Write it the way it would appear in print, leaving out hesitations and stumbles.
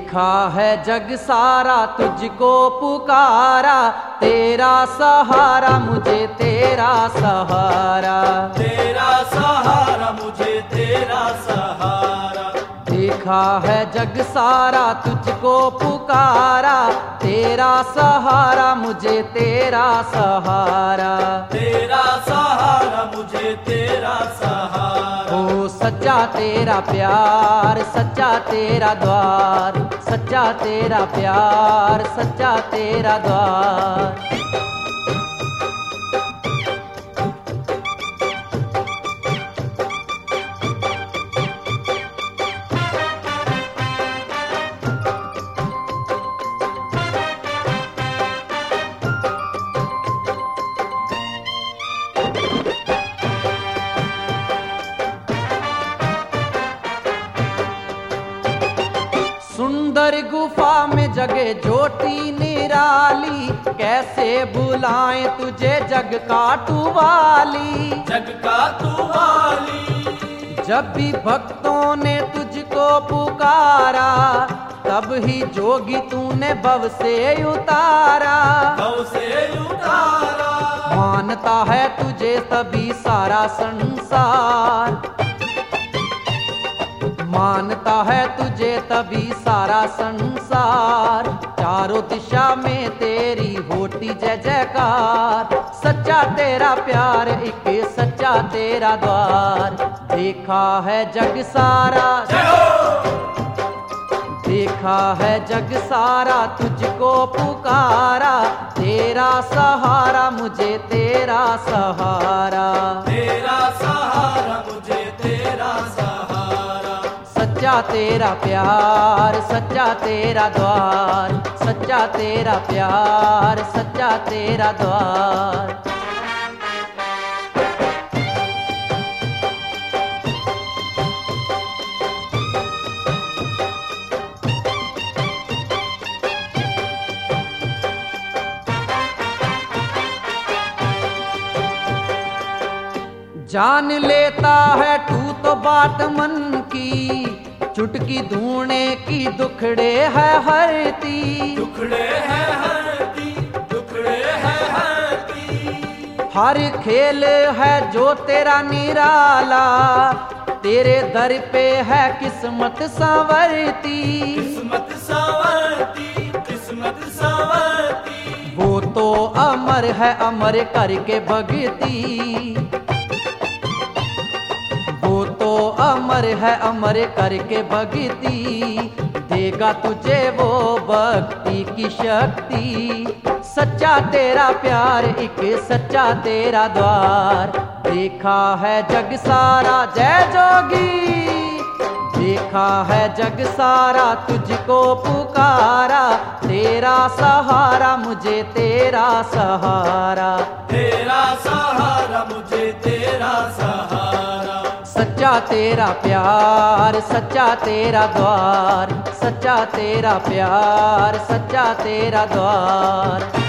देखा है जग सारा तुझको पुकारा, तेरा सहारा मुझे तेरा सहारा, तेरा सहारा मुझे तेरा सहारा। देखा है जग सारा तुझको पुकारा, तेरा सहारा मुझे तेरा सहारा, तेरा सहारा मुझे तेरा सहारा। ओ सच्चा तेरा प्यार सच्चा तेरा द्वार, सच्चा तेरा प्यार सच्चा तेरा द्वार। सुंदर गुफा में जगे ज्योति निराली, कैसे बुलाएं तुझे जग का टुवाली, जग का टुवाली। जब भी भक्तों ने तुझको पुकारा, तब ही जोगी तूने भव से उतारा, भव से उतारा। मानता है तुझे तभी सारा संसार, मानता है तुझे तभी सारा संसार। चारों दिशा में तेरी होती जय जयकार, सच्चा तेरा प्यार एक सच्चा तेरा द्वार। देखा है जग सारा, देखा है जग सारा तुझको पुकारा, तेरा सहारा मुझे तेरा सहारा, तेरा सहारा मुझे तेरा सहारा। सच्चा तेरा प्यार सच्चा तेरा द्वार, सच्चा तेरा प्यार सच्चा तेरा द्वार। जान लेता है तू तो बात मन की, चुटकी ढूंढने की दुखड़े है हरती, दुखड़े है हरती, दुखड़े है हरती। हर खेल है जो तेरा निराला, तेरे दर पे है किस्मत संवरती, किस्मत संवरती, किस्मत संवरती। वो तो अमर है अमर करके भगती, वो तो अमर है अमर करके भगती। देगा तुझे वो भक्ति की शक्ति, सच्चा तेरा प्यार एक सच्चा तेरा द्वार। देखा है जग सारा जय जोगी, देखा है जग सारा तुझको पुकारा, तेरा सहारा मुझे तेरा सहारा, तेरा सहारा मुझे तेरा सहारा। सच्चा तेरा प्यार सच्चा तेरा द्वार, सच्चा तेरा प्यार सच्चा तेरा द्वार।